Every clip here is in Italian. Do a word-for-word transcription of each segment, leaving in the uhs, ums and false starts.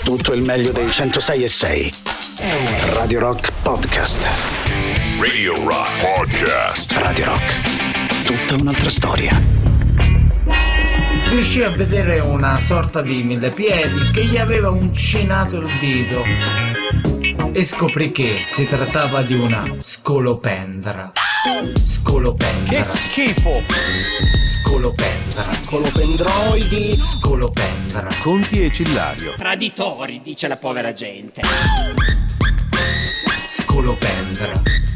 tutto il meglio dei centosei e sei. Radio Rock Podcast. Radio Rock Podcast. Radio Rock. Tutta un'altra storia. Riuscì a vedere una sorta di millepiedi che gli aveva uncinato il dito e scoprì che si trattava di una scolopendra. Scolopendra. Che schifo! Scolopendra. Scolopendroidi. Scolopendra. Conti e Cillario. Traditori, dice la povera gente. Scolopendra.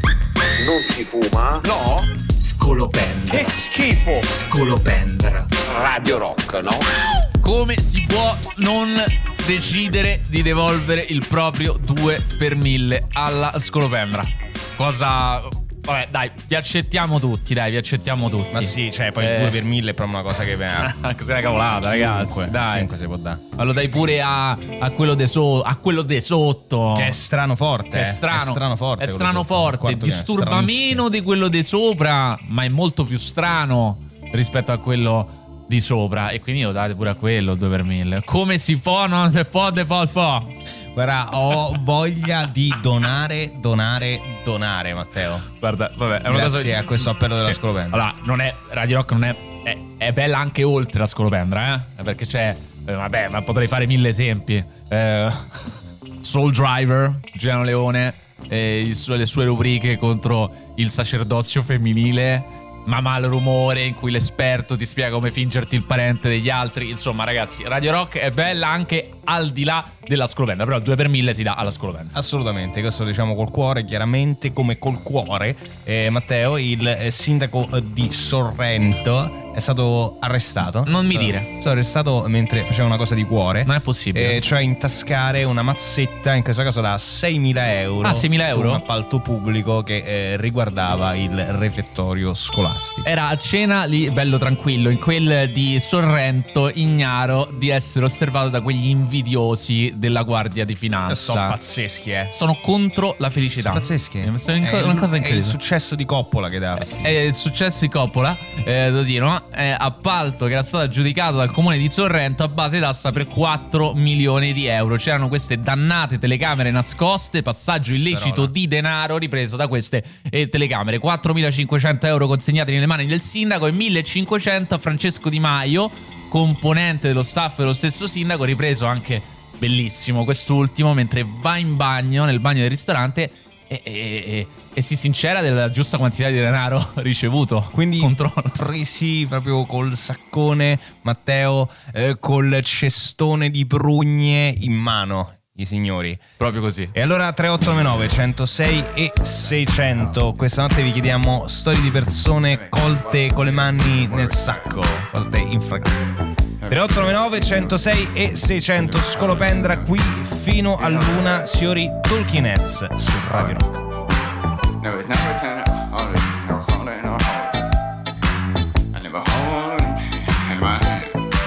Non si fuma? No? Scolopendra. Che schifo! Scolopendra. Radio Rock, no? Come si può non decidere di devolvere il proprio due per mille alla scolopendra? Cosa... Vabbè, dai, vi accettiamo tutti, dai, vi accettiamo tutti. Ma sì, cioè, poi Eh. il due per mille è proprio una cosa che viene. Anche se è una cavolata, ragazzi, Chiunque, dai. chiunque si può dare. Ma lo dai pure a, a quello de so, a quello de sotto. Che è strano forte. Che è eh. strano, È strano forte. È quello strano sotto. Il forte, quarto piano è disturba stranissimo. meno di quello di sopra, ma è molto più strano rispetto a quello di sopra. E quindi lo date pure a quello due per mille. Come si può, non si può, de può, può. Guarda, ho voglia di donare, donare, donare, Matteo. Guarda, vabbè, è una Grazie cosa... a questo appello della Cioè, scolopendra. Allora, non è Radio Rock non è, è è bella anche oltre la scolopendra, eh? Perché c'è eh, vabbè, ma potrei fare mille esempi. Eh, Soul Driver, Giuliano Leone, eh, il suo- le sue rubriche contro il sacerdozio femminile. Mamma al rumore, in cui l'esperto ti spiega come fingerti il parente degli altri. Insomma, ragazzi, Radio Rock è bella anche al di là della scolopendra. Però il due per mille si dà alla scolopendra. Assolutamente, questo lo diciamo col cuore, chiaramente come col cuore. eh, Matteo, il eh, sindaco eh, di Sorrento è stato arrestato. Non mi Eh, dire. È stato arrestato mentre faceva una cosa di cuore. Non è possibile. Eh, cioè intascare una mazzetta, in questo caso da seimila euro. Ah, seimila euro? Su un appalto pubblico che eh, riguardava il refettorio scolastico. Era a cena lì, bello tranquillo, in quel di Sorrento, ignaro di essere osservato da quegli invidiosi della Guardia di Finanza. Sono pazzeschi, eh. Sono contro la felicità. Sono pazzeschi. Eh, sono in- È una il- cosa È il incredibile. successo di Coppola che dà fastidio. È il successo di Coppola, eh, devo dire, no? È appalto che era stato aggiudicato dal comune di Sorrento a base d'asta per quattro milioni di euro. C'erano queste dannate telecamere nascoste, passaggio illecito Cazzarola. di denaro ripreso da queste eh, telecamere. quattromilacinquecento euro consegnati nelle mani del sindaco e millecinquecento a Francesco Di Maio, componente dello staff dello stesso sindaco, ripreso anche bellissimo quest'ultimo mentre va in bagno, nel bagno del ristorante e, e, e, e si sincera della giusta quantità di denaro ricevuto. Quindi Controllo. presi proprio col saccone, Matteo, eh, col cestone di prugne in mano, i signori. Proprio così. E allora tre otto nove nove, centosei e seicento. Questa notte vi chiediamo storie di persone colte con le mani nel sacco, colte in fragranza. tre otto nove nove, centosei e seicento. Scolopendra qui fino all'una, signori. Talking Heads su Radio Rock. No, it's never ten. Oh, no, hold it, no, hold it. I never hold it in my hand.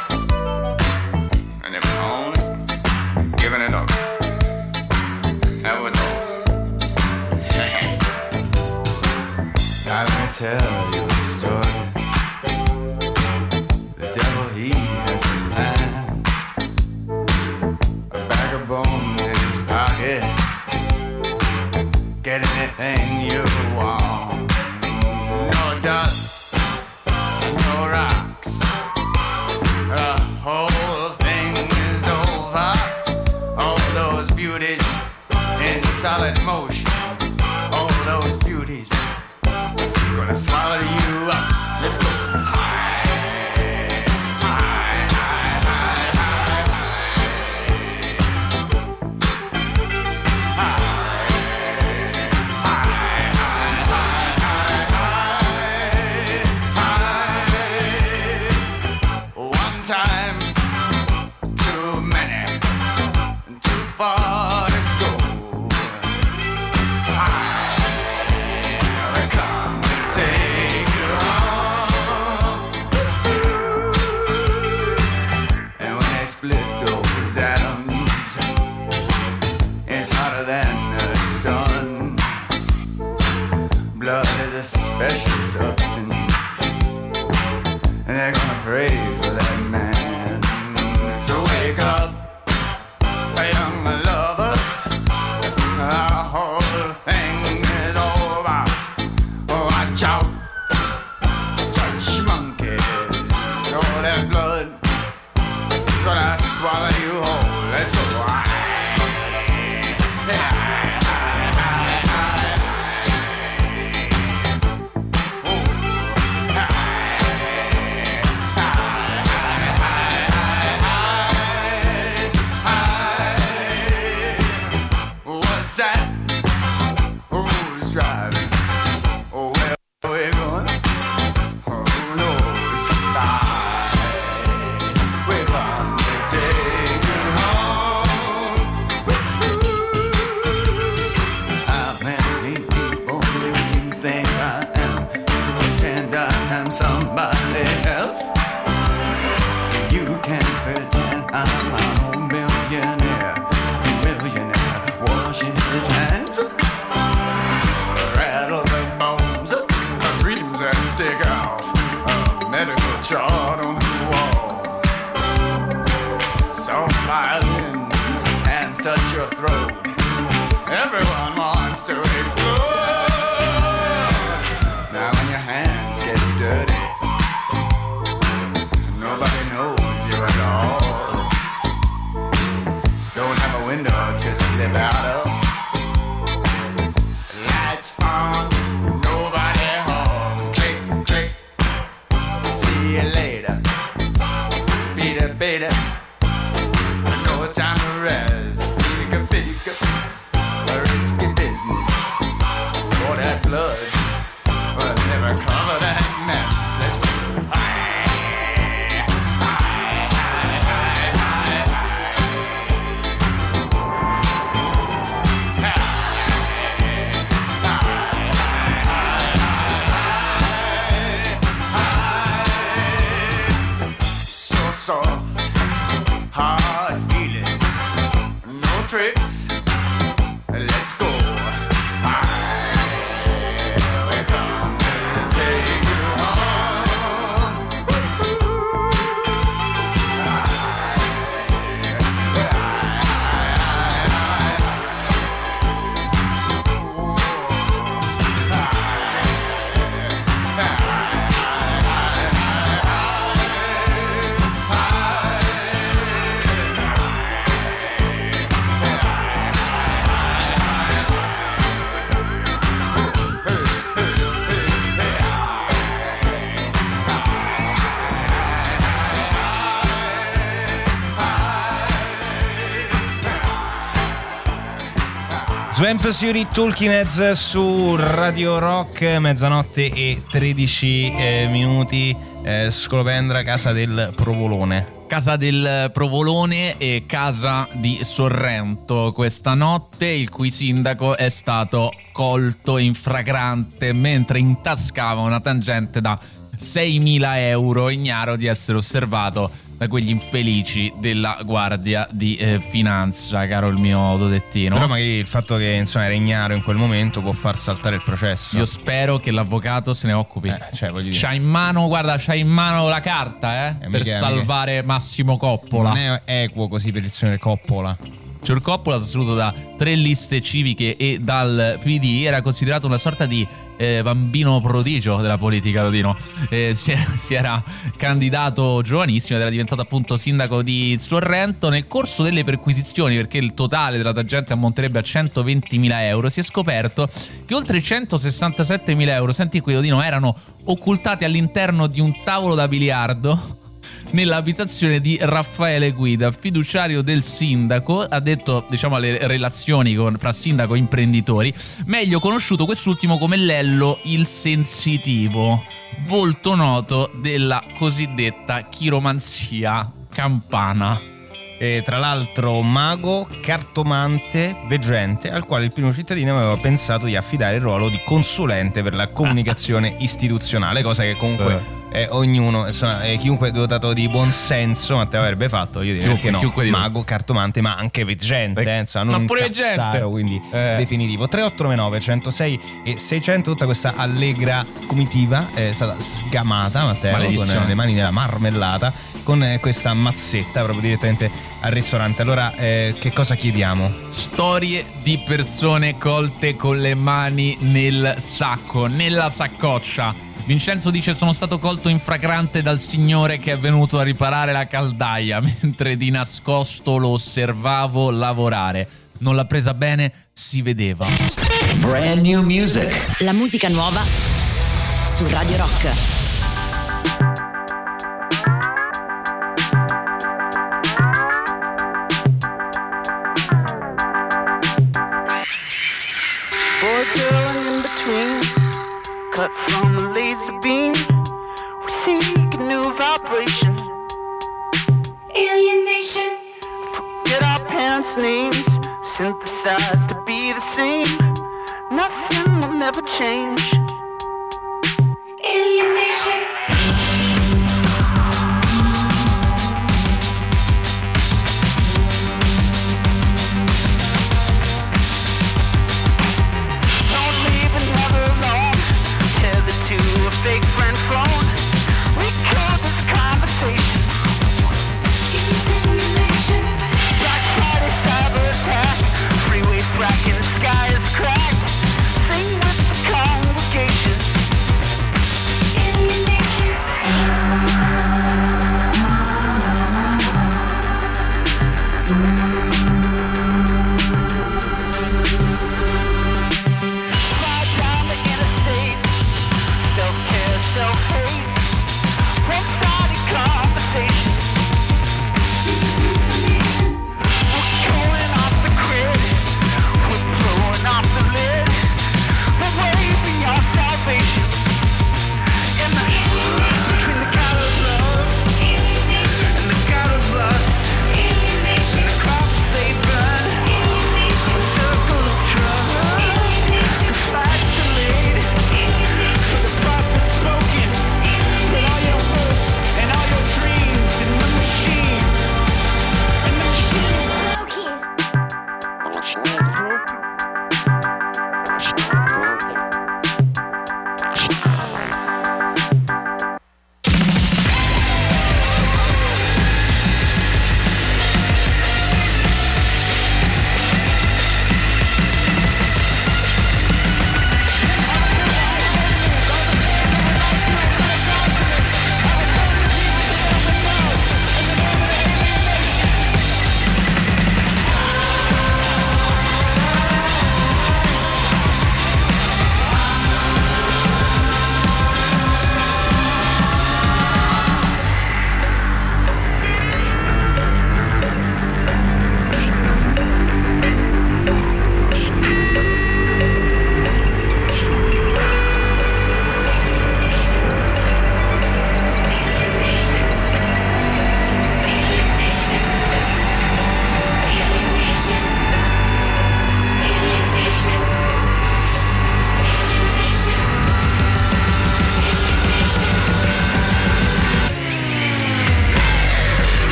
I never hold it, giving it up. That was all. Let me tell you a story. The devil, he has a plan. A bag of bones in his pocket. Get anything you want. No dust, no rocks. The whole thing is over. All those beauties in solid motion. All those beauties gonna swallow you up. Let's go. High, high, high, high, high, high. One time, too many, too far to go. I come to take you home. violins, hands touch your throat. Everyone wants to explode. Now when your hands get dirty, nobody knows you at all. Don't have a window to slip out of. Lights on, nobody home. Click, click. See you later. Beat it, beat it. No time to rest. Bigger, bigger. A risky business. For that blood. But never cover that mess. Let's go. Soft, hard feelings, no tricks, let's go. I will come to take you home. Swamp Fury Talking Heads su Radio Rock, mezzanotte e tredici eh, minuti. eh, Scolopendra, casa del Provolone. Casa del Provolone e casa di Sorrento questa notte, il cui sindaco è stato colto in flagrante mentre intascava una tangente da seimila euro, ignaro di essere osservato da quegli infelici della Guardia di eh, Finanza, caro il mio Dodettino. Però magari il fatto che insomma era ignaro in quel momento può far saltare il processo. Io spero che l'avvocato se ne occupi. Eh, cioè, voglio dire. C'ha in mano, guarda, c'ha in mano la carta, eh, eh per mica, salvare mica. Massimo Coppola. Non è equo così per il signore Coppola. Signor Coppola, sostenuto da tre liste civiche e dal P D, era considerato una sorta di eh, bambino prodigio della politica, Dodino. Eh, si, si era candidato giovanissimo ed era diventato appunto sindaco di Sorrento. Nel corso delle perquisizioni, perché il totale della tangente ammonterebbe a centoventimila euro, si è scoperto che oltre centosessantasettemila euro, senti qui Dodino, erano occultati all'interno di un tavolo da biliardo nell'abitazione di Raffaele Guida, fiduciario del sindaco, ha detto, diciamo, alle relazioni con, fra sindaco e imprenditori, meglio conosciuto quest'ultimo come Lello il Sensitivo, volto noto della cosiddetta chiromanzia campana. E tra l'altro mago, cartomante, veggente, al quale il primo cittadino aveva pensato di affidare il ruolo di consulente per la comunicazione istituzionale, cosa che comunque eh, ognuno, insomma, eh, chiunque dotato di buon senso Matteo avrebbe fatto, io direi che no, mago, cartomante, ma anche veggente, eh, insomma, non ma pure un cazzaro, quindi eh. definitivo. Tre otto nove nove centosei e seicento, tutta questa allegra comitiva è stata sgamata, Matteo, Maledizione. con le mani nella marmellata, con eh, questa mazzetta proprio direttamente al ristorante. Allora eh, che cosa chiediamo? Storie di persone colte con le mani nel sacco, nella saccoccia. Vincenzo dice: sono stato colto in flagrante dal signore che è venuto a riparare la caldaia mentre di nascosto lo osservavo lavorare. Non l'ha presa bene, si vedeva. Brand new music. La musica nuova su Radio Rock. Cut from the laser beam, we seek a new vibration. Alienation. Forget our parents' names, synthesized to be the same. Nothing will never change. Alienation. Fake friend phone, we killed this conversation. It's a simulation.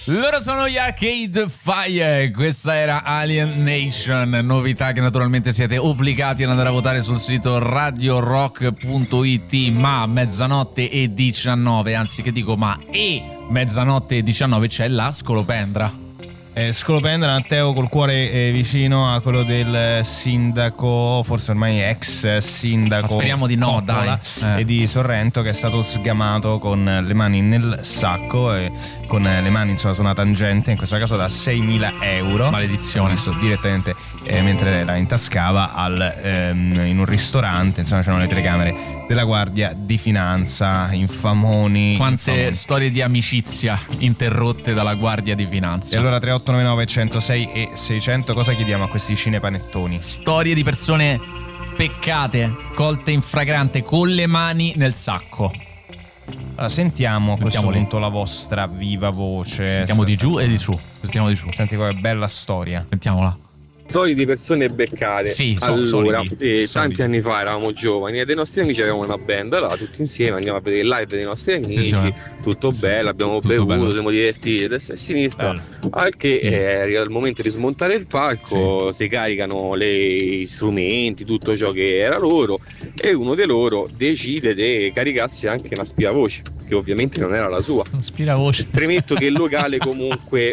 Loro sono gli Arcade Fire, questa era Alien Nation, novità che naturalmente siete obbligati ad andare a votare sul sito radio rock punto it, ma a mezzanotte e diciannove, anzi che dico ma e mezzanotte e diciannove c'è la Scolopendra. Eh, Scolopendra, Matteo col cuore eh, vicino a quello del sindaco, forse ormai ex sindaco, ma speriamo di no, Coppola, dai. Eh. e di Sorrento, che è stato sgamato con le mani nel sacco e con le mani insomma su una tangente, in questo caso da seimila euro. Maledizione. L'ho visto direttamente eh, mentre la intascava al, ehm, in un ristorante, insomma c'erano le telecamere della Guardia di Finanza, infamoni. Quante infamoni. storie di amicizia interrotte dalla Guardia di Finanza. E allora tre otto nove nove centosei e seicento, cosa chiediamo a questi cinepanettoni? Storie di persone peccate, colte in fragrante con le mani nel sacco. Allora, sentiamo a questo Sentiamoli. punto la vostra viva voce. Sentiamo di giù e di su. Sentiamo di su. Senti che bella storia. Sentiamola. Storie di persone beccate. Sì, so- allora, solidi, eh, solidi. tanti anni fa eravamo giovani e dei nostri amici avevamo una band, allora tutti insieme andiamo a vedere il live dei nostri amici, Attenzione. tutto Sì. bello, abbiamo Tutto bevuto, bello. siamo divertiti a destra e a sinistra, Bello. al che Sì. eh, arriva il momento di smontare il palco, si caricano le- gli strumenti, tutto ciò che era loro, e uno di loro decide di caricarsi anche una spiavoce, che ovviamente non era la sua. Aspiravoce. Premetto che il locale comunque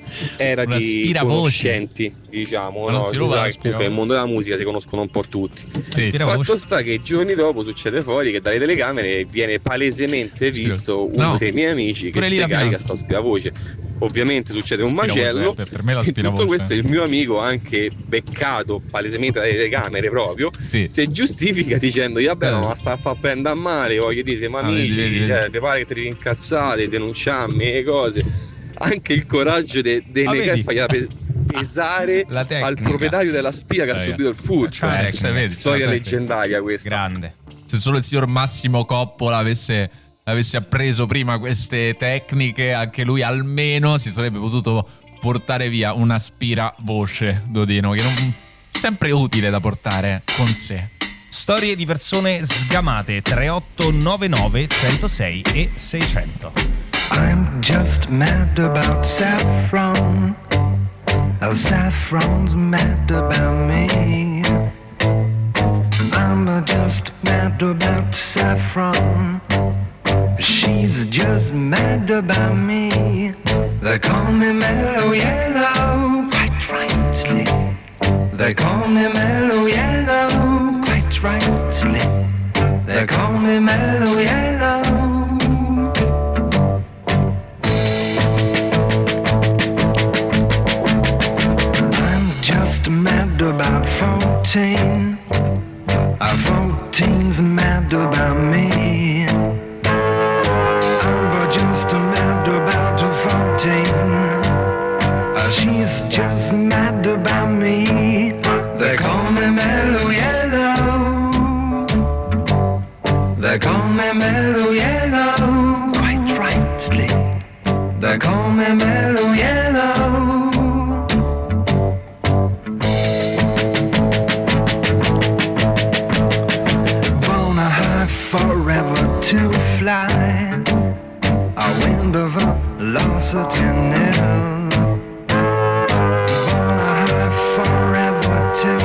era Una di aspiravoce. conoscenti, diciamo, Ma non no? si Si ruba sa la che comunque nel mondo della musica si conoscono un po' tutti. Sì, Fatto sta che giorni dopo succede fuori che dalle telecamere viene palesemente visto uno No. dei miei amici che Pure lì si la carica finanza. sta spiavoce. Ovviamente succede un Spiravoce, macello eh, per- per me la e tutto spiravoce. questo il mio amico, anche beccato palesemente dalle telecamere proprio, Sì. si giustifica dicendo vabbè Eh. no, ma sta a far prendere a male, voglio dire, siamo Ah, amici, vedi, vedi, vedi. cioè, ti pare che ti rincazzate, denunciarmi e cose. Anche il coraggio di Ah, negare vedi? e fargliela pe- pesare La tecnica. al proprietario della spia che ha Eh, subito il furto. c'ha la Eh, tecnica, vedi, storia c'ha la tecnica. leggendaria questa. Grande. Se solo il signor Massimo Coppola avesse, avesse appreso prima queste tecniche, anche lui almeno si sarebbe potuto portare via una aspiravoce, Dodino, che non sempre utile da portare con sé. Storie di persone sgamate. Tre otto nove nove centosei e seicento. I'm just mad about saffron. Oh, saffron's mad about me. I'm just mad about saffron. She's just mad about me. They call me Mellow Yellow, quite rightly. They call me Mellow Yellow, quite rightly. They call me Mellow Yellow. Just mad about fourteen. Uh, fourteen's mad about me. I'm just mad about fourteen. Uh, she's just mad about me. They call me Mellow Yellow. They call me Mellow Yellow, quite rightly. They call me Mellow Yellow. Forever to fly, a wind of velocity nil. Born a high forever to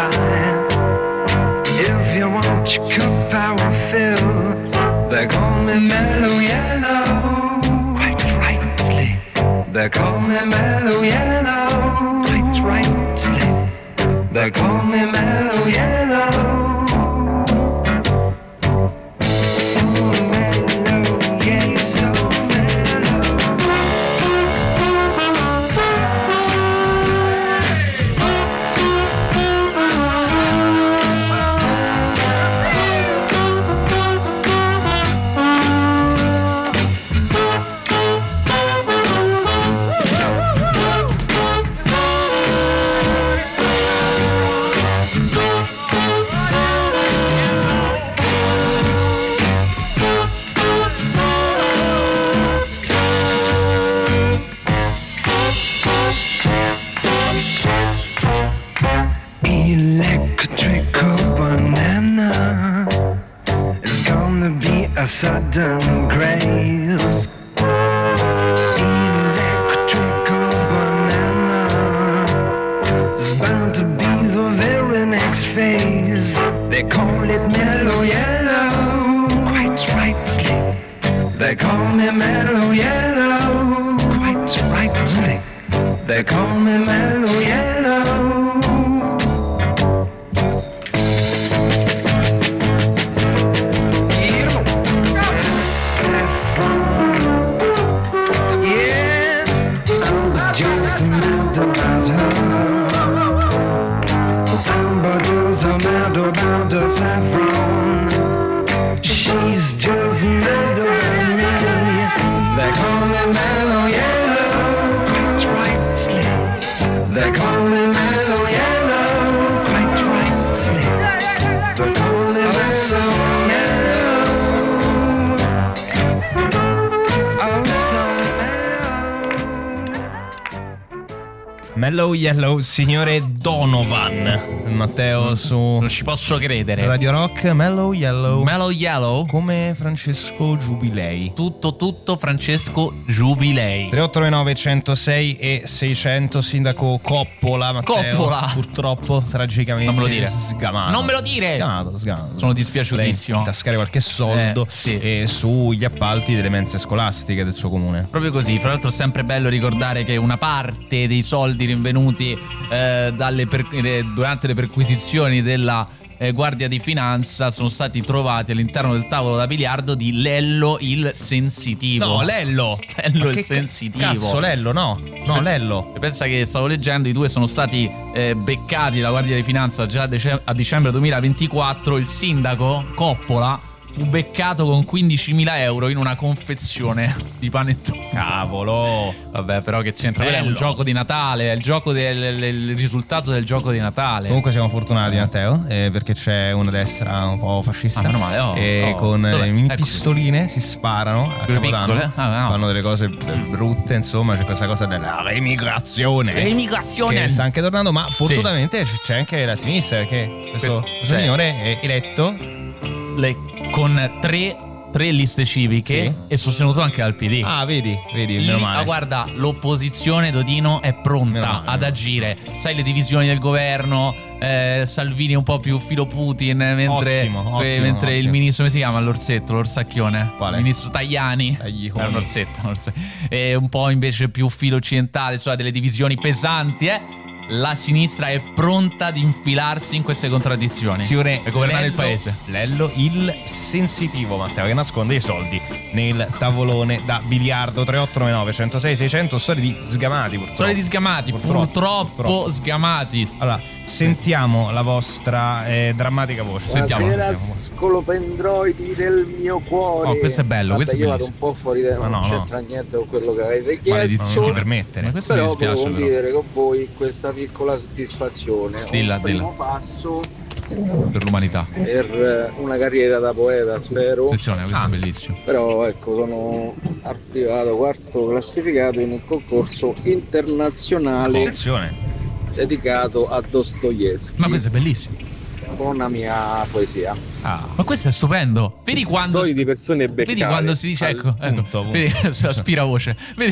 fly. If you want your cup, I will fill. They call me Mellow Yellow, quite rightly. They call me Mellow Yellow, quite rightly. They call me Mellow Yellow. Electrical banana is gonna be a sudden craze. Electrical They call me Mellow Yellow. Yeah, I'm just mad about her. I'm just mad about the saffron. She's just mad about me. They call me Mellow Yellow. Quite right, Slim. They call me Mellow Yellow. Quite right, Slim. They call me Mellow Yellow. Oh, so Mellow Yellow, signore Donovan. Matteo su Non ci posso credere. Radio Rock. Mellow Yellow. Mellow Yellow. Come Francesco Giubilei. Tutto tutto Francesco Giubilei. tre otto nove nove centosei e seicento. Sindaco Coppola, Matteo. Coppola. Purtroppo tragicamente Non me lo dire. sgamato. Non me lo dire. Sgamato, sgamato. Sono dispiaciutissimo. Lei intascare qualche soldo Eh, sì. e sugli appalti delle mense scolastiche del suo comune. Proprio così. Fra l'altro è sempre bello ricordare che una parte dei soldi rinvenuti eh, dalle per- eh, durante le perquisizioni della eh, Guardia di Finanza sono stati trovati all'interno del tavolo da biliardo di Lello il Sensitivo. No, Lello. Lello Ma il che Sensitivo. Cazzo, Lello, no. No, Lello. E pensa che stavo leggendo, i due sono stati eh, beccati dalla Guardia di Finanza già a, dece- a dicembre duemilaventiquattro. Il sindaco Coppola fu beccato con quindicimila euro in una confezione di panettone. Cavolo. Vabbè, però che c'entra? Quello è un Bello. gioco di Natale, è il gioco del il risultato del gioco di Natale. Comunque siamo fortunati, Matteo, eh, perché c'è una destra un po' fascista. Ah, meno male, oh, e oh. con Dov'è? le mini Ecco. pistoline si sparano a Quelle Capodanno. piccole? Ah, no. Fanno delle cose brutte, insomma, c'è questa cosa della remigrazione. Remigrazione. Che sta anche tornando, ma fortunatamente c'è anche la sinistra, perché questo, Questo- questo cioè- signore è eletto Le- con tre, tre liste civiche Sì. e sostenuto anche dal P D. Ah, vedi, vedi, Lì- meno male. ah, guarda, l'opposizione, Dodino, è Meno pronta male, ad meno agire. Sai, le divisioni del governo, eh, Salvini un po' più filo Putin, mentre, Ottimo, eh, ottimo, mentre il ottimo. ministro, come si chiama? L'orsetto, l'orsacchione. Quale? Il ministro Tajani. Tagliiconi. È un orsetto, un orsetto. E un po' invece più filo occidentale, insomma, delle divisioni pesanti, eh. La sinistra è pronta ad infilarsi in queste contraddizioni Signore e governare Lello, il paese. Lello il Sensitivo, Matteo, che nasconde i soldi nel tavolone da biliardo. Tre otto nove nove centosei seicento. Storie di sgamati, purtroppo. Storie di sgamati, Purtroppo, purtroppo, purtroppo. sgamati. Allora, sentiamo la vostra eh, drammatica voce. Sentiamo, Buonasera, sentiamo. scolopendroidi del mio cuore. Oh, questo è bello, Vabbè, questo è io vado bellissimo. un po' fuori tema, Ma non no, c'entra niente con quello che avete chiesto. Maledizione, non ti permettere. Ma questo mi Però dispiace, volevo però. condividere con voi questa piccola soddisfazione. Dilla, un primo dilla. passo Per l'umanità. per eh, una carriera da poeta, spero. Attenzione, questo Ah. è bellissimo. Però ecco, sono arrivato quarto classificato in un concorso internazionale Attenzione. dedicato a Dostoevsky Ma questo è bellissimo. con la mia poesia. Ah, Ma questo è stupendo. Vedi quando. Storie di persone beccate. Vedi quando si dice. Al Ecco, ecco. punto, punto. Vedi, aspira voce. Vedi.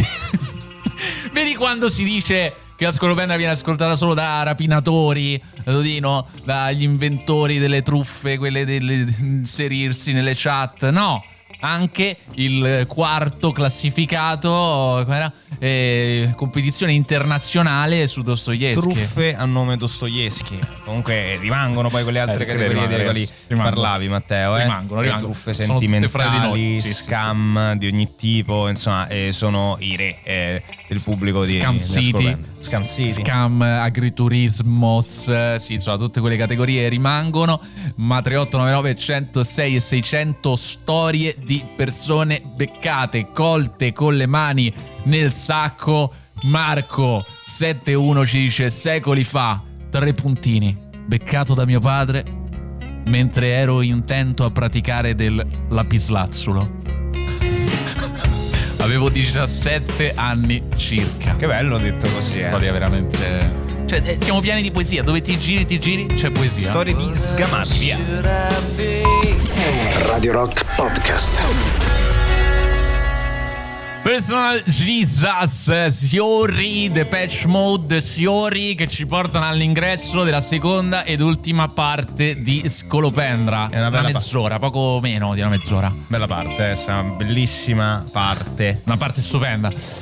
Vedi quando si dice che la scolopendra viene ascoltata solo da rapinatori, Dodino, dagli inventori delle truffe, quelle dell'inserirsi nelle chat. No, anche il quarto classificato, com'era? Eh, competizione internazionale su Dostoevsky. truffe a nome Dostoevsky. Comunque rimangono poi quelle altre Eh, categorie rimangono, delle quali ragazzi, rimangono. parlavi, Matteo. Eh? Rimangono, Le rimangono. truffe Sono tutte fra di sentimentali, noi. Sì, sì, scam di ogni tipo, insomma, eh, sono i re eh, del pubblico di Scam di City, Ascolopendra. Scam City. Scam, agriturismos, eh, sì, insomma, tutte quelle categorie rimangono. Ma tre otto nove nove centosei e seicento storie di persone beccate, colte con le mani nel sacco. Marco sette uno ci dice: secoli fa, tre puntini, beccato da mio padre mentre ero intento a praticare del lapislazzulo. Avevo diciassette anni circa. Che bello detto così, eh. Storia veramente. Cioè, eh, siamo pieni di poesia. Dove ti giri, ti giri, c'è poesia. Storie di sgamati, via. Radio Rock Podcast. Personal Jesus, Siori, Depeche Mode, Siori, che ci portano all'ingresso della seconda ed ultima parte di Scolopendra. È una bella mezz'ora, poco meno di una mezz'ora. Bella parte, eh, una bellissima parte. Una parte stupenda.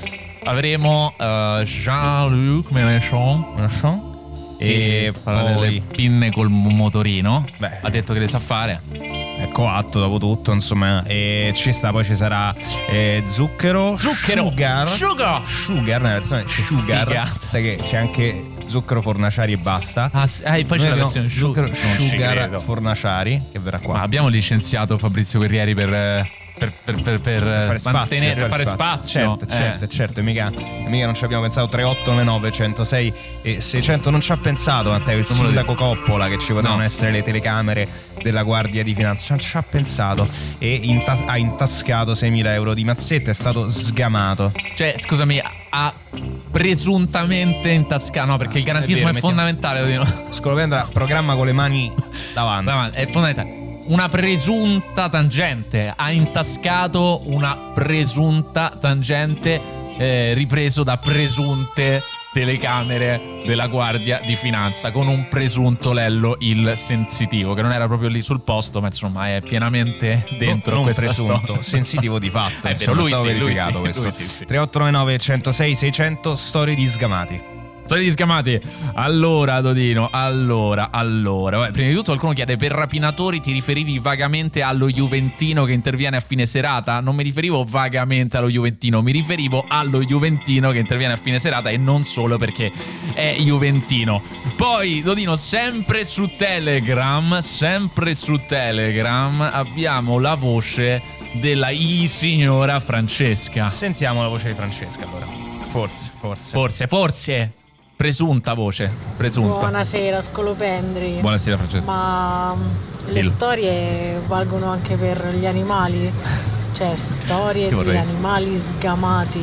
avremo uh, Jean-Luc Mélenchon. Mélenchon. E parla poi... delle pinne col motorino. Beh, ha detto che le sa fare. È coatto dopo tutto, insomma. E ci sta, poi ci sarà eh, zucchero, Zucchero sugar, Sugar sugar, nella versione sugar. Figata. Sai che c'è anche zucchero fornaciari e basta. Ah, sì, eh, poi c'è la versione zucchero non ci sugar credo. fornaciari che verrà qua. Ma abbiamo licenziato Fabrizio Guerrieri per eh, Per, per, per, per, per fare spazio, mantenere, per fare, fare spazio. spazio. Certo, certo, eh. certo. Mica, mica non ci abbiamo pensato. Tre otto nove nove uno zero sei e seicento non ci ha pensato, Matteo. Il sindaco Coppola che ci potevano no. essere le telecamere della Guardia di Finanza. Non ci ha pensato. E intas- ha intascato seimila euro di mazzette. È stato sgamato. Cioè, scusami, ha presuntamente intascato. No, perché il garantismo è, vero, è fondamentale. Scolopendra, programma con le mani davanti. davanti. È fondamentale. Una presunta tangente, ha intascato una presunta tangente eh, ripreso da presunte telecamere della Guardia di Finanza con un presunto Lello il sensitivo che non era proprio lì sul posto, ma insomma è pienamente dentro non questa presunto, storia. Sensitivo di fatto. È insomma, vero, lui è stato sì, verificato lui sì, questo. lui sì, sì. tre otto nove nove uno zero sei seicento storie di sgamati. Storie di sgamati. Allora, Dodino, allora, allora. Vabbè, prima di tutto qualcuno chiede: per rapinatori ti riferivi vagamente allo Juventino che interviene a fine serata? Non mi riferivo vagamente allo Juventino, mi riferivo allo Juventino che interviene a fine serata e non solo perché è Juventino. Poi, Dodino, sempre su Telegram, sempre su Telegram abbiamo la voce della I signora Francesca. Sentiamo la voce di Francesca allora. Forse, forse. Forse, forse. Presunta voce, presunta. Buonasera scolopendri. Buonasera Francesca. Ma le Dillo. storie valgono anche per gli animali? Cioè storie di animali sgamati.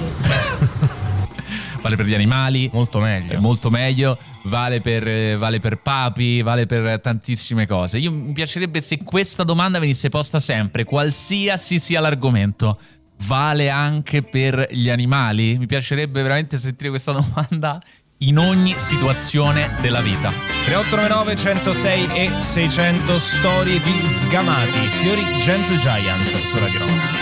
Vale per gli animali. Molto meglio. È molto meglio. Vale per, vale per papi, vale per tantissime cose. Io mi piacerebbe se questa domanda venisse posta sempre, qualsiasi sia l'argomento. Vale anche per gli animali? Mi piacerebbe veramente sentire questa domanda in ogni situazione della vita. tre otto nove nove uno zero sei e seicento storie di sgamati. Signori, Gentle Giant su Radio Rock.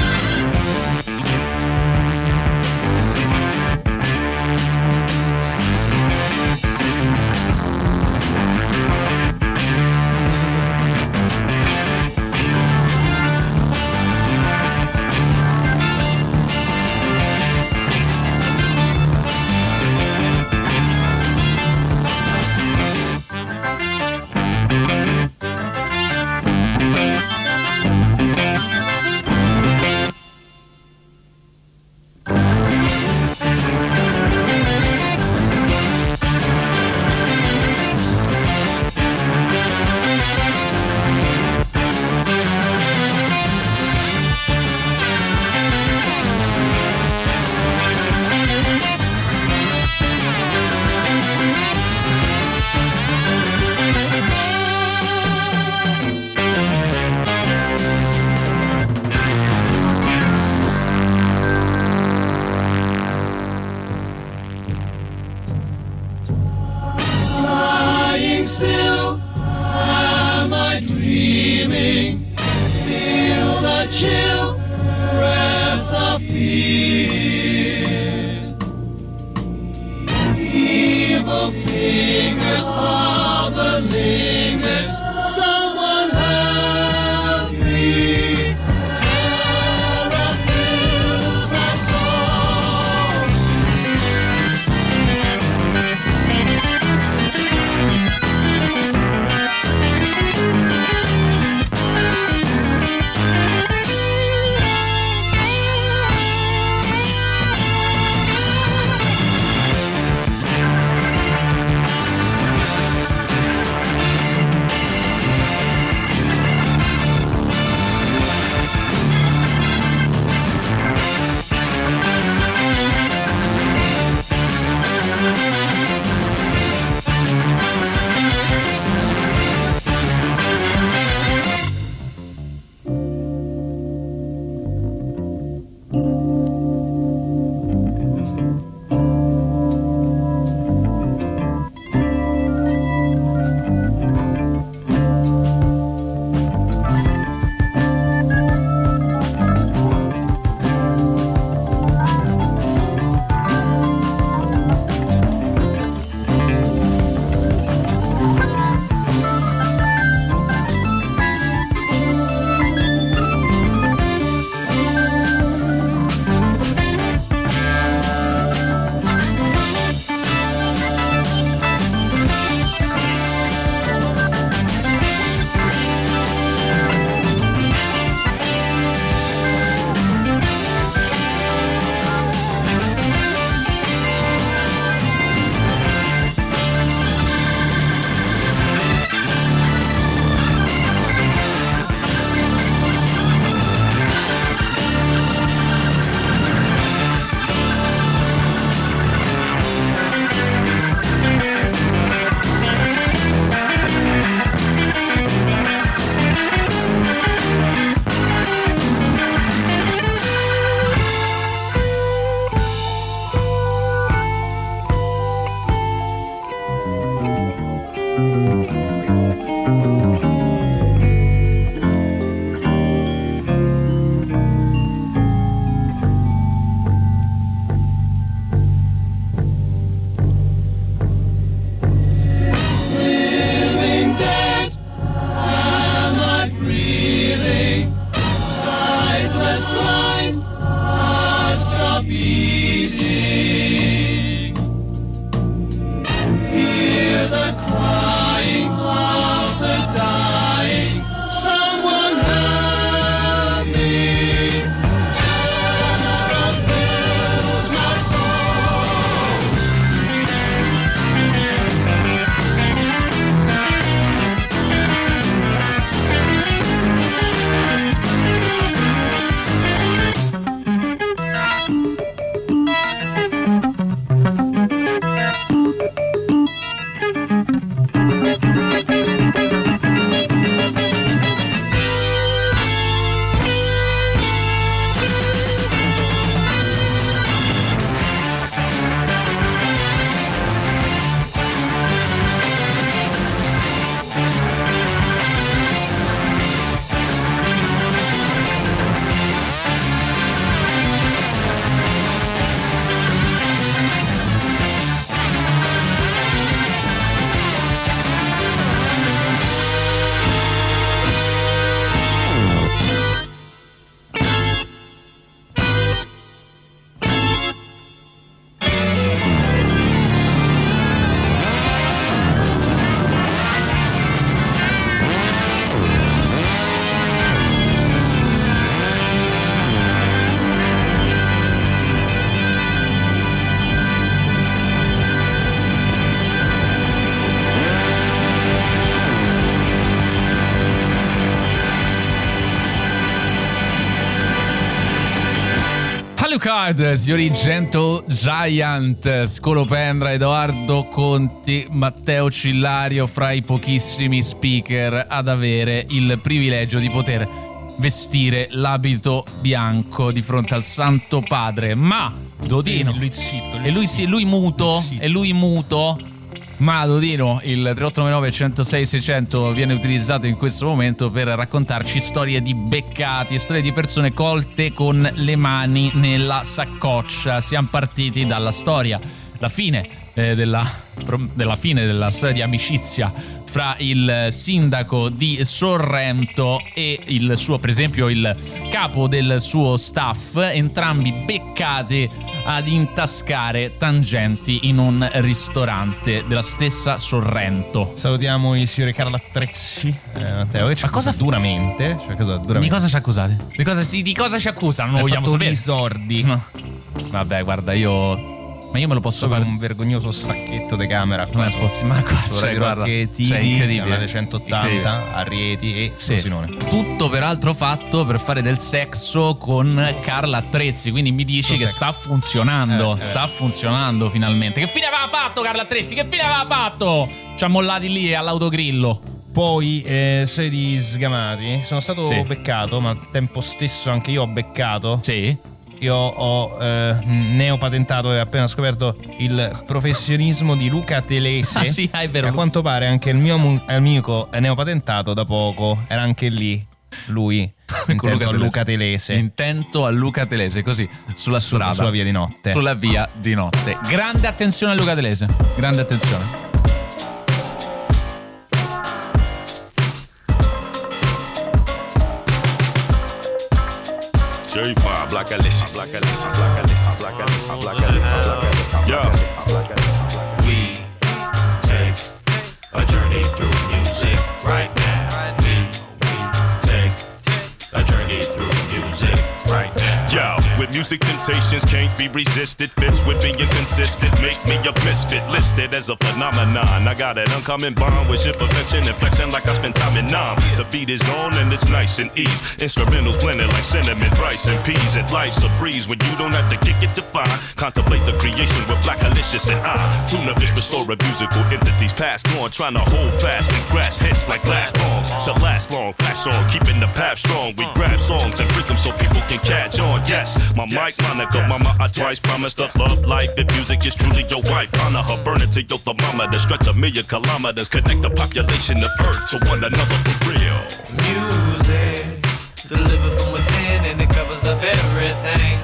Card, signori, Gentle Giant, Scolopendra, Edoardo Conti, Matteo Cillario, fra i pochissimi speaker ad avere il privilegio di poter vestire l'abito bianco di fronte al Santo Padre. Ma Dodino, e lui zitto, lui e lui, zitto. lui muto, Lui zitto. e lui muto. Ma Dodino, il tre otto nove nove uno zero sei sei zero zero viene utilizzato in questo momento per raccontarci storie di beccati, storie di persone colte con le mani nella saccoccia. Siamo partiti dalla storia, la fine eh, della, della fine della storia di amicizia fra il sindaco di Sorrento e il suo, per esempio, il capo del suo staff, entrambi beccati ad intascare tangenti in un ristorante della stessa Sorrento. Salutiamo il signore Carlo Attrezzi, eh, Matteo, che ci accusa duramente, cioè, cosa, duramente. Di cosa ci accusate? Di cosa, di, di cosa ci accusano? Non Ha vogliamo fatto sapere. i sordi. No. Vabbè, guarda, io... Ma io me lo posso fare un vergognoso sacchetto di camera qua. Ma posso, ma guarda, su cioè, Radio guarda, Rock e cioè, Tidi, incredibile. canale centottanta, a Rieti e Sì. Frosinone. Tutto peraltro fatto per fare del sesso con Carla Attrezzi. Quindi mi dici Lo che sex. sta funzionando. Eh, eh. Sta funzionando finalmente. Che fine aveva fatto Carla Attrezzi? Che fine aveva fatto? Ci ha mollati lì all'autogrillo. Poi, eh, sei di sgamati. Sono stato Sì. beccato, ma al tempo stesso anche io ho beccato. Sì. Io ho eh, neopatentato e appena scoperto il professionismo di Luca Telese. Ah, sì, ah, è vero. A quanto pare anche il mio mu- amico è neopatentato da poco. Era anche lì lui. Intento a Luca Telese. Intento a Luca Telese, così, sulla strada. Sulla via di notte. Sulla via di notte. Grande attenzione a Luca Telese. Grande attenzione. J five, Black Alicious. Black Alicious, Black Alicious, Black Alicious, Black Alicious, Black Alicious. Yeah. We take a journey through music right now. We, we take a journey through music right now. Yo, with music temptations can't be resisted. Fits with being consistent, make me a misfit. Listed as a phenomenon. I got an uncommon bond with shit perfection and flexing like I spent time in Nam. The beat is on and it's nice and ease. Instrumentals blended like cinnamon, rice, and peas. And life's a breeze when you don't have to kick it to find. Contemplate the creation with Black Alicious and I. Tuna fish restore musical entities past gone, trying to hold fast and grasp hits like glass bombs. So last long, flash on, keeping the path strong. We grab songs and break them so people can catch on. Yes, my mic, Monica, mama, I twice promised to love life. If music is truly your wife, honor her, burn it to your thermometer. Stretch a million kilometers, connect the population of Earth to one another for real. Music, delivered from within and it covers up everything.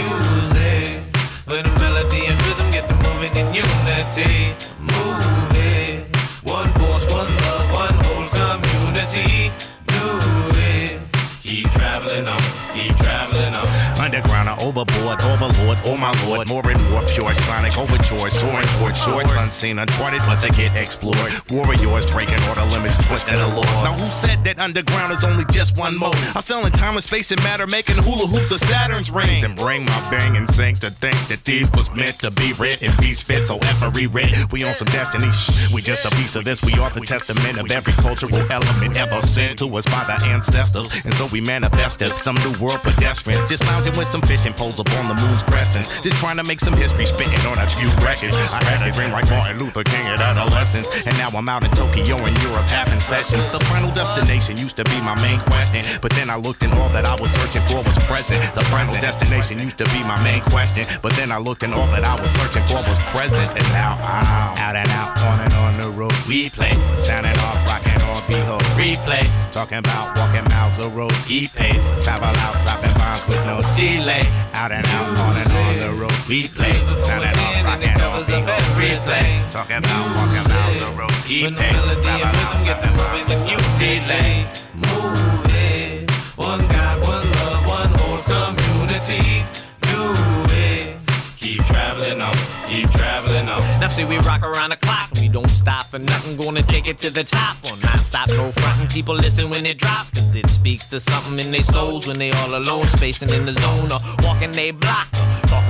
Music, with a melody and rhythm, get the moving in unity. Move it, one force, one love, one whole community. Do it, keep traveling on, keep traveling on. Underground or overboard, overlord, oh my lord, more and more pure sonic overjoyed, soaring towards shores unseen, uncharted, but they get explored. Warriors breaking all the limits, twisting the laws. Now who said that underground is only just one mode? I sell in time and space and matter, making hula hoops of Saturn's rings. And bring my bang and sink to think that these was meant to be writ and be spit, so every writ, we on some destiny. Shh, we just a piece of this, we are the testament of every cultural element ever sent to us by the ancestors. And so we manifested some new world pedestrians, just lounging with some fishing poles up on the moon's crescent, just trying to make some history, spitting on a few records. I had a dream like Martin Luther King at adolescence, and now I'm out in Tokyo in Europe having sessions. The final destination used to be my main question, but then I looked and all that I was searching for was present. The final destination used to be my main question, but then I looked and all that I was searching for was present. And now I'm out and out, on and on the road. We play, sounding off, rocking on, behold, replay, talking about walking miles of road, eat paid, travel out, dropping bombs with no delay. Out and out, on and on the road. We play, sounding off, rocking on, behold, replay, talking about walking miles of road, eat paid, travel out, dropping bombs with no delay. Move it, one God, one love, one whole community. Do it, keep traveling on, keep traveling on. Now see we rock around the clock, we don't stop for nothing, gonna take it to the top. On non-stop, no frontin', people listen when it drops, cause it speaks to something in their souls when they all alone, spacing in the zone or walking they block, or talking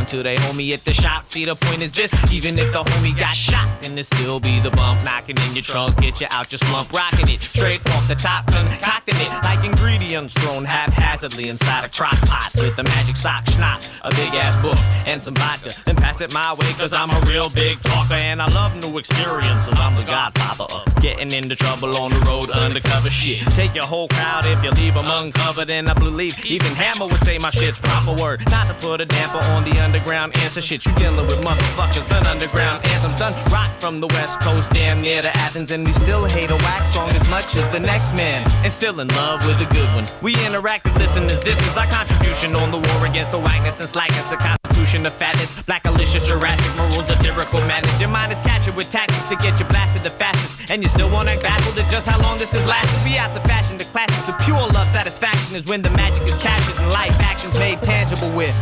talking to they homie at the shop. See, the point is this, even if the homie got shot, then there still be the bump knocking in your trunk, get you out your slump, rocking it straight off the top, concocting it like ingredients thrown haphazardly inside a crock pot with a magic sock schnapps, a big ass book, and some vodka. Then pass it my way, cause I'm a real big talker and I love new experiences. I'm the godfather of getting into trouble on the road, undercover shit. Take your whole crowd if you leave them uncovered, and I believe even Hammer would say my shit's proper word. Not to put a damper on the underground answer shit. You dealing with motherfuckers, done underground anthems, done rock from the west coast damn near to Athens, and we still hate a wax song as much as the next man, and still in love with a good one. We interactive listeners, this is our contribution on the war against the whiteness and slackness, the constitution, the fatness, black alicious, Jurassic, moral, the lyrical madness. Your mind is captured with tactics to get you blasted the fastest, and you still want to baffled at just how long this has lasted. We out the fashion, the classics of pure love satisfaction is when the magic is captured and life actions made tangible with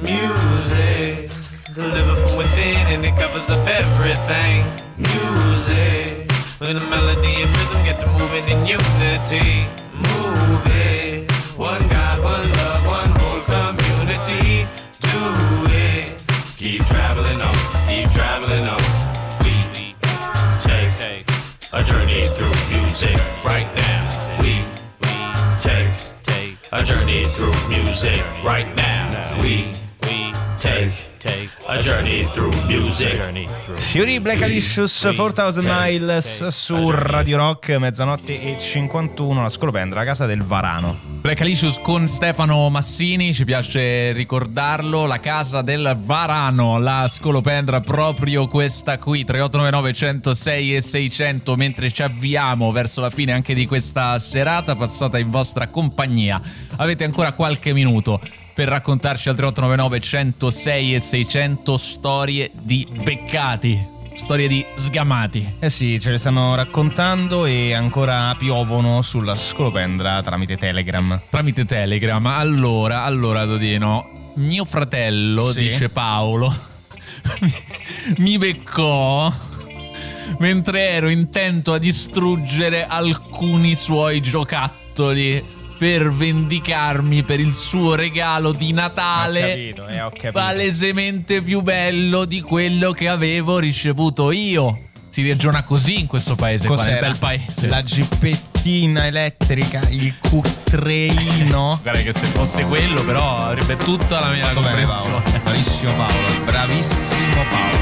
music. Deliver from within and it covers up everything. Music, with a melody and rhythm, get to moving in unity. Move it, one God, one love, one whole community. Do it, keep traveling on, keep traveling on. We take a journey through music right now. We take a journey through music right now. We take a journey through music. Signori, Black Alicious, four thousand Miles su Radio Rock, mezzanotte e cinquantuno, la Scolopendra, la casa del Varano. Black Alicious con Stefano Massini, ci piace ricordarlo, la casa del Varano, la Scolopendra, proprio questa qui, tre otto nove nove, centosei e seicento, mentre ci avviamo verso la fine anche di questa serata passata in vostra compagnia. Avete ancora qualche minuto per raccontarci al tre otto nove nove, centosei e seicento storie di beccati, storie di sgamati. Eh sì, ce le stanno raccontando e ancora piovono sulla Scolopendra tramite Telegram. Tramite Telegram. Allora, allora Dodino, mio fratello, sì, dice Paolo, mi beccò mentre ero intento a distruggere alcuni suoi giocattoli per vendicarmi per il suo regalo di Natale. Ho capito, eh, ho capito. Palesemente più bello di quello che avevo ricevuto io. Si ragiona così in questo paese. Cos'era? Qua, nel bel paese. La gippettina elettrica, il cucreino. Guarda che se fosse quello però avrebbe tutta la mia comprensione. Bene, bravissimo Paolo, bravissimo Paolo.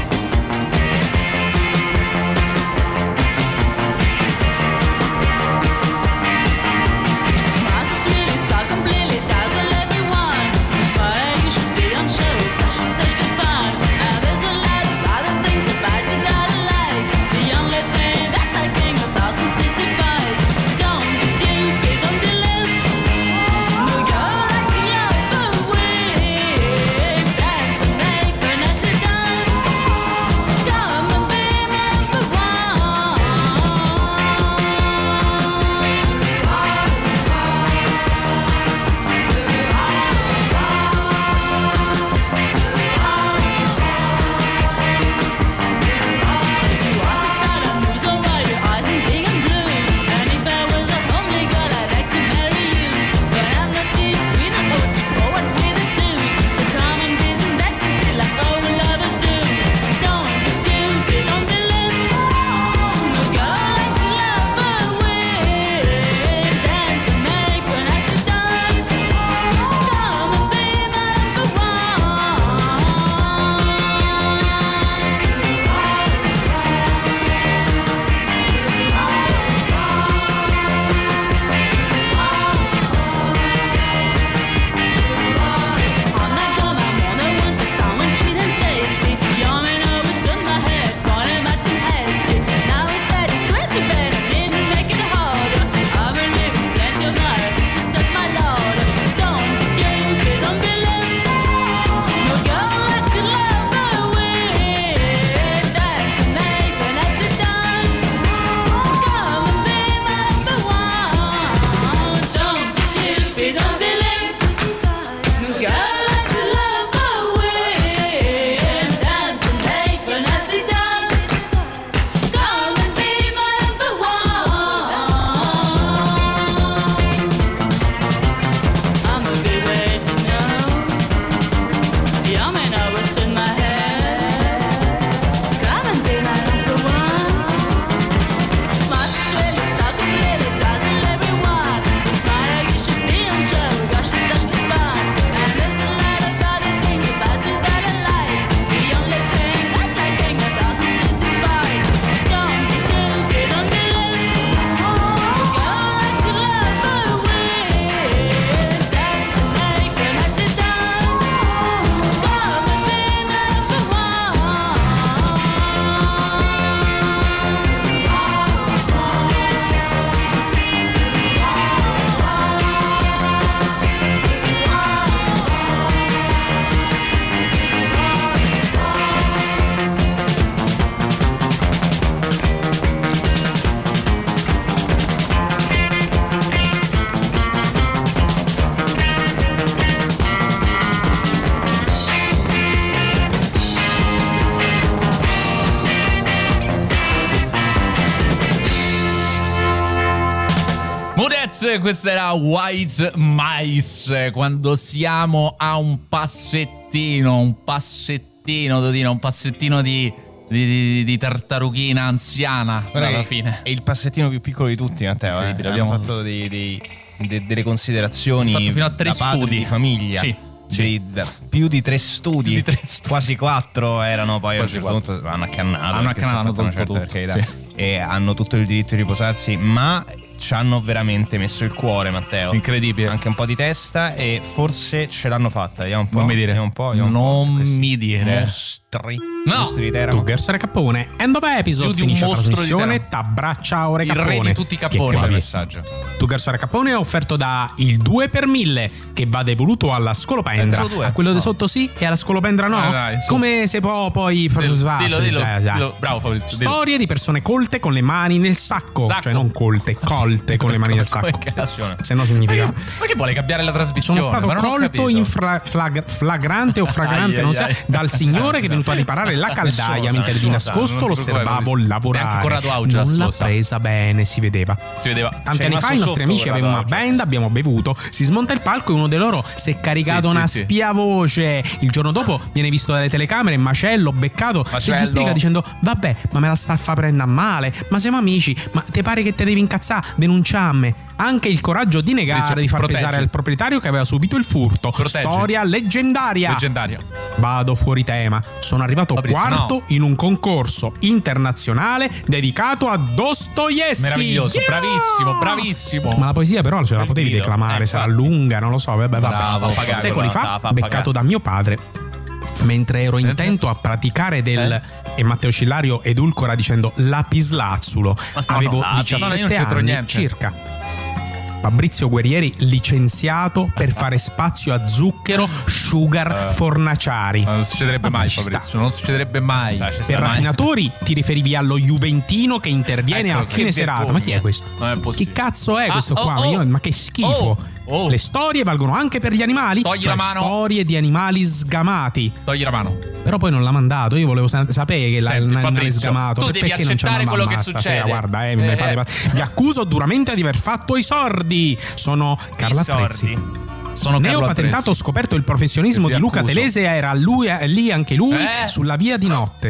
Alright, questo era White Mice. Quando siamo a un passettino, un passettino, Dodino, un passettino di, di, di, di tartarughina anziana. Guarda, alla è, fine è il passettino più piccolo di tutti, Matteo. Eh. Abbiamo abbiamo fatto dei, dei, de, delle considerazioni. fatto fino a tre da padri studi di famiglia. Sì. Sì, da- più di tre studi, di tre studi. quasi quattro erano, poi Quasi a un certo punto hanno accannato, Hanno perché si è accannato, fatta una hanno tolto certa tutto, perché, e hanno tutto il diritto di riposarsi, ma ci hanno veramente messo il cuore, Matteo. Incredibile. Anche un po' di testa, e forse ce l'hanno fatta. Vediamo un po'. Non mi dire. Vediamo un po', vediamo un Non po' su questi mi dire. Mostri. No. Mostri di Teramo. Tuggers Recapone, end of episode, Più di un finisce la mostro di trasmissione, Teramo. t'abbraccia ore Il re Capone. di tutti i Chi è capponi. che va Bel via? messaggio. Tuggers Recapone è offerto da il due per mille, che va devoluto alla Scolopendra. Eh, solo due? A quello di No. sotto sì e alla Scolopendra no? Ah, dai, su. Come si può poi Dillo, ah, dillo, sì, dillo, dai, dai. dillo. Bravo Fabrizio, dillo. Storie di persone colte con le mani nel sacco, Sacco. cioè non colte, colte con le mani nel Come sacco. cazzo? Se no significa Ma che, ma che vuole cambiare la trasmissione? sono stato Ma non ho colto capito. in fra- flag- flagrante o fragrante, Ai, non ai, so, ai. dal signore che è venuto a riparare la caldaia Nessuno sa, mentre di nessuno sa, nascosto non lo ti preoccupare, osservavo Fabrizio. lavorare. Neanche Corrado Augias Non l'ha lo sa. presa bene, si vedeva. Si vedeva. Tanti C'è anni fa i rimasto nostri sotto amici Corrado avevano una Augias. band, abbiamo bevuto, si smonta il palco e uno di loro si è caricato Sì, una sì, sì. spiavoce. Il giorno dopo viene visto dalle telecamere, macello, beccato, si Macello. giustifica dicendo vabbè, ma me la sta a fa prendere a male, ma siamo amici, ma te pare che te devi incazzare, denunciamme. Anche il coraggio di negare, Dice, di far proteggi. pesare al proprietario che aveva subito il furto. Proteggi. Storia leggendaria. Leggendaria. Vado fuori tema. Sono arrivato Fabrizio, quarto no. in un concorso internazionale dedicato a Dostoevsky. Meraviglioso, Yeah! bravissimo, bravissimo. Ma la poesia però ce la Quel potevi grido. declamare, Eh, sarà infatti. lunga, non lo so, vabbè, vabbè. Bravo, pagare, Secoli però, fa, fa- fa beccato pagare. da mio padre mentre ero intento a praticare del e Matteo Cillario edulcora dicendo lapislazzulo. no, Avevo no, io non diciassette c'entro anni niente. circa. Fabrizio Guerrieri licenziato per fare spazio a zucchero, sugar, Eh. fornaciari. Ma non succederebbe Vabbè, mai, ci sta. Fabrizio. Non succederebbe mai. Sta, ci sta. Per mai. rapinatori ti riferivi allo Juventino che interviene Ecco, a fine che serata. Ma chi è vergogna. questo? Non è possibile. Chi cazzo è Ah, questo oh, qua? oh. Io- ma che schifo. Oh, oh. Le storie valgono anche per gli animali? Togli Cioè, la mano. storie di animali sgamati. Togli la mano. Però poi non l'ha mandato. Io volevo sa- sapere che Senti, l'animale Fabrizio, sgamato. tu Per- devi perché non c'è accettare una quello mamma che stasera? succede. Guarda, eh, mi Eh, fate- vi accuso duramente di aver fatto i sordi. Sono Carla sordi. Trezzi. Sono Carlo Neopatentato, ho Attrezzi. scoperto il professionismo Ti di Luca accuso. Telese. Era lui, eh, lì anche lui Eh? sulla via di notte.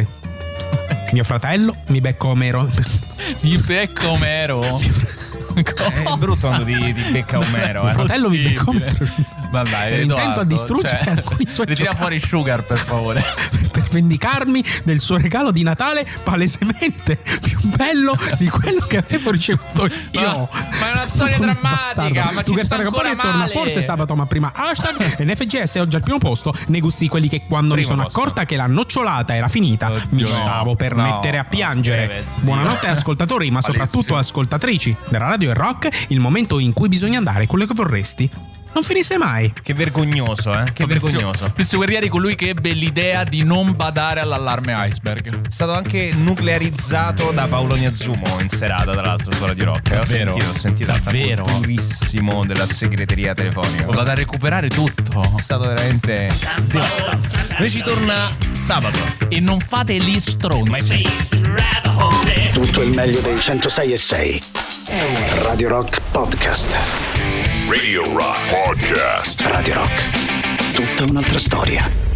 Mio fratello mi becco Omero. Mi becco Omero. È brutto quando ti, ti becca Omero. Mio Eh. fratello mi becco Possibile. Omero. Ma dai, Ero intento Edoardo, a distruggere cioè, alcuni suoi ritira giocattoli. fuori Sugar, per favore. Per vendicarmi del suo regalo di Natale palesemente più bello di quello che avevo ricevuto io. Ma- ma è una storia Sono un drammatica, bastardo. ma tu ci che sta stai ancora e torna male. forse sabato, ma prima hashtag N F G S è oggi al primo posto. Nei gusti di quelli che quando mi Primo sono posto. accorta che la nocciolata era finita Oddio, mi no, stavo per no, mettere a piangere. eh, zio. Buonanotte ascoltatori, ma soprattutto Malissimo. ascoltatrici della radio e rock. Il momento in cui bisogna andare quello che vorresti non finisse mai. Che vergognoso, eh? Che vergognoso. Fabrizio Guerrieri, colui che ebbe l'idea di non badare all'allarme iceberg. È stato anche nuclearizzato da Paolo Niazzumo in serata, tra l'altro, su Radio Rock. Ho Davvero? sentito, ho sentito Davvero? attacco durissimo della segreteria telefonica. Ho da recuperare tutto. È stato veramente devastante. Noi ci torna sabato. E non fate gli stronzi. Tutto il meglio dei centosei e sei. Radio Rock Podcast. Radio Rock Podcast. Radio Rock. Tutta un'altra storia.